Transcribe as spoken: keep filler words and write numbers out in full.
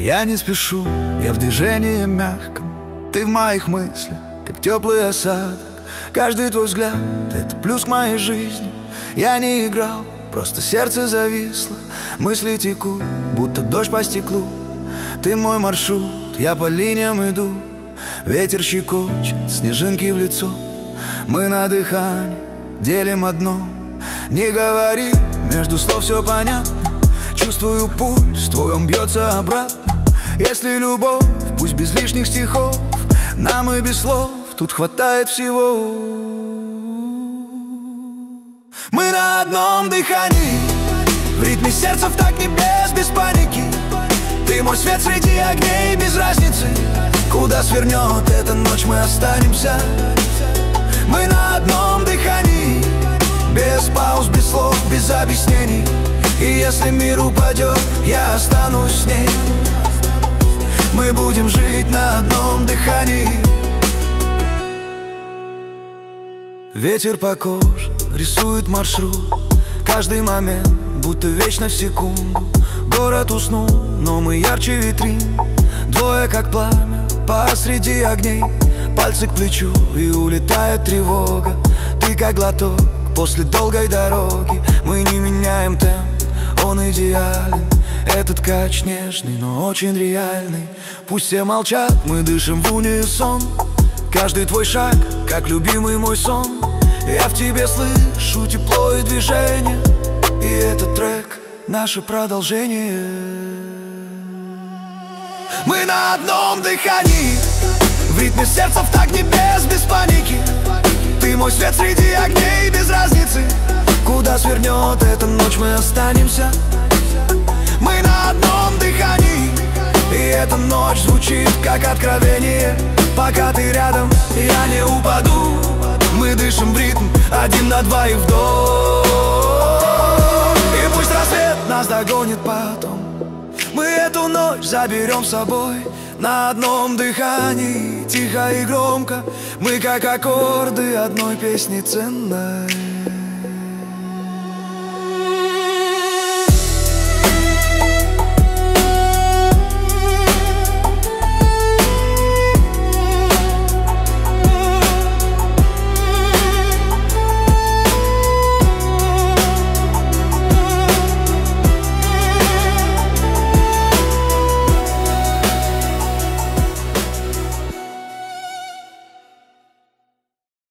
Я не спешу, я в движении мягком. Ты в моих мыслях, как теплый осадок. Каждый твой взгляд — это плюс к моей жизни. Я не играл, просто сердце зависло. Мысли текут, будто дождь по стеклу. Ты мой маршрут, я по линиям иду. Ветер щекочет, снежинки в лицо. Мы на дыхании делим одно. Не говори, между слов все понятно. Чувствую пульс, твой он бьется обратно. Если любовь, пусть без лишних стихов. Нам и без слов тут хватает всего. Мы на одном дыхании, в ритме сердца в такт небес, без паники. Ты мой свет среди огней, без разницы куда свернет эта ночь, мы останемся. Мы на одном дыхании, без пауз, без слов, без объяснений. И если мир упадет, я останусь с ней. Мы будем жить на одном дыхании. Ветер по коже рисует маршрут. Каждый момент, будто вечно в секунду. Город уснул, но мы ярче витрин. Двое как пламя посреди огней. Пальцы к плечу, и улетает тревога. Ты как глоток после долгой дороги. Мы не меняем темп, он идеален. Этот кач нежный, но очень реальный. Пусть все молчат, мы дышим в унисон. Каждый твой шаг, как любимый мой сон. Я в тебе слышу тепло и движение. И этот трек — наше продолжение. Мы на одном дыхании, в ритме сердца в такт небес, без паники. Ты мой свет среди огней, без разницы куда свернет эта ночь, мы останемся. Мы на одном дыхании, и эта ночь звучит как откровение. Пока ты рядом, я не упаду. Мы дышим в ритм, один на два и вдох. И пусть рассвет нас догонит потом, мы эту ночь заберем с собой. На одном дыхании, тихо и громко. Мы как аккорды одной песни ценной.